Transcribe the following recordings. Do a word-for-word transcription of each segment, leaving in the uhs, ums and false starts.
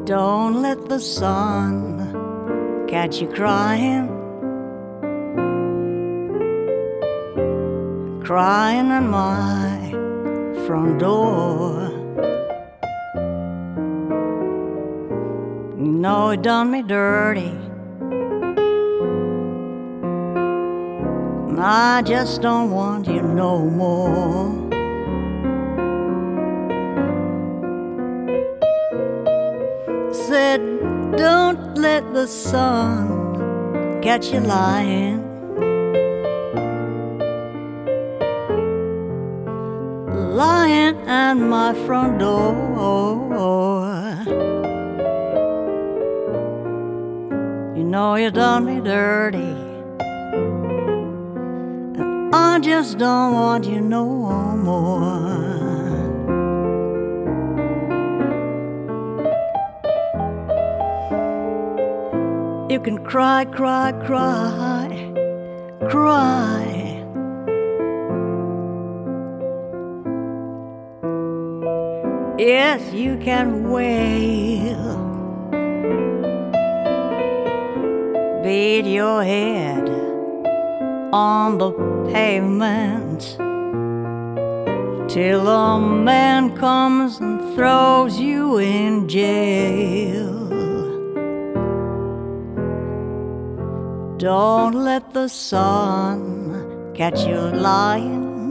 Don't let the sun catch you crying, crying on my front door. You know it done me dirty, and I just don't want you no more. Said, don't let the sun catch you lying, lying at my front door. You know you done me dirty, and I just don't want you no more. You can cry, cry, cry, cry. Yes, you can wail, beat your head on the pavement till a man comes and throws you in jail. Don't let the sun catch you lying,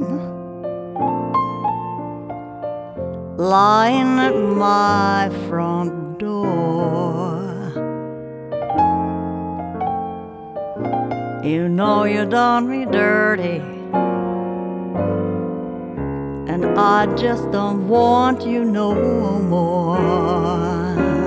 lying at my front door. You know you done me dirty, and I just don't want you no more.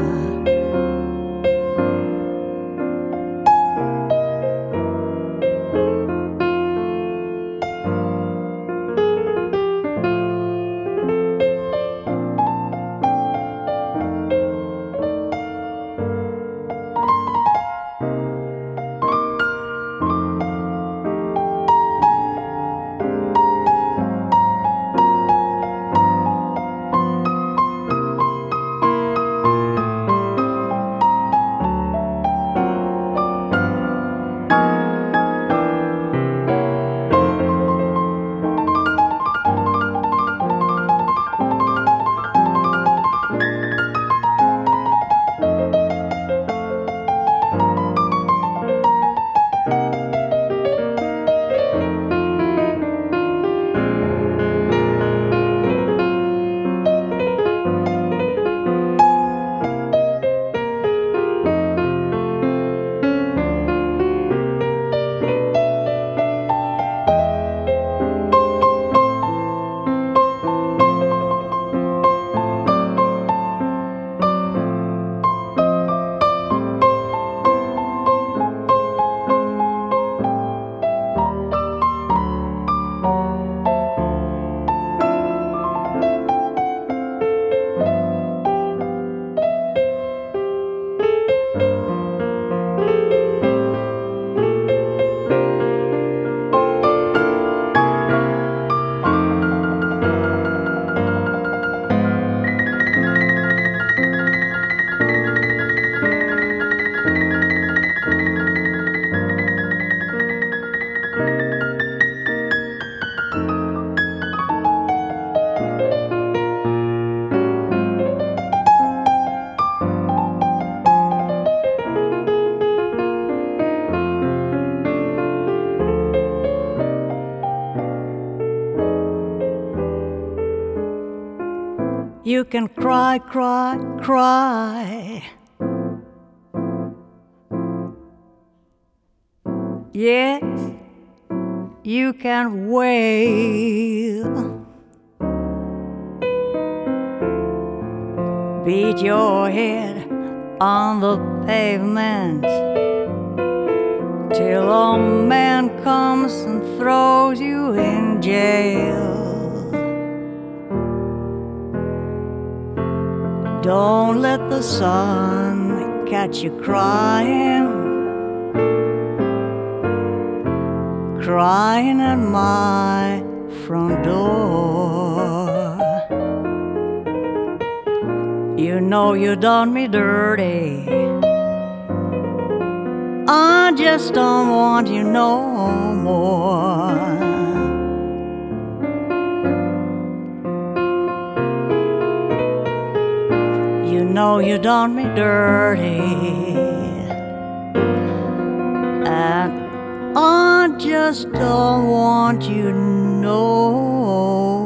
You can cry, cry, cry. Yes, you can wail, beat your head on the pavement till a man comes and throws you in jail. Don't let the sun catch you crying, crying at my front door. You know you done me dirty. I just don't want you no more. You know you done me dirty, and I just don't want you no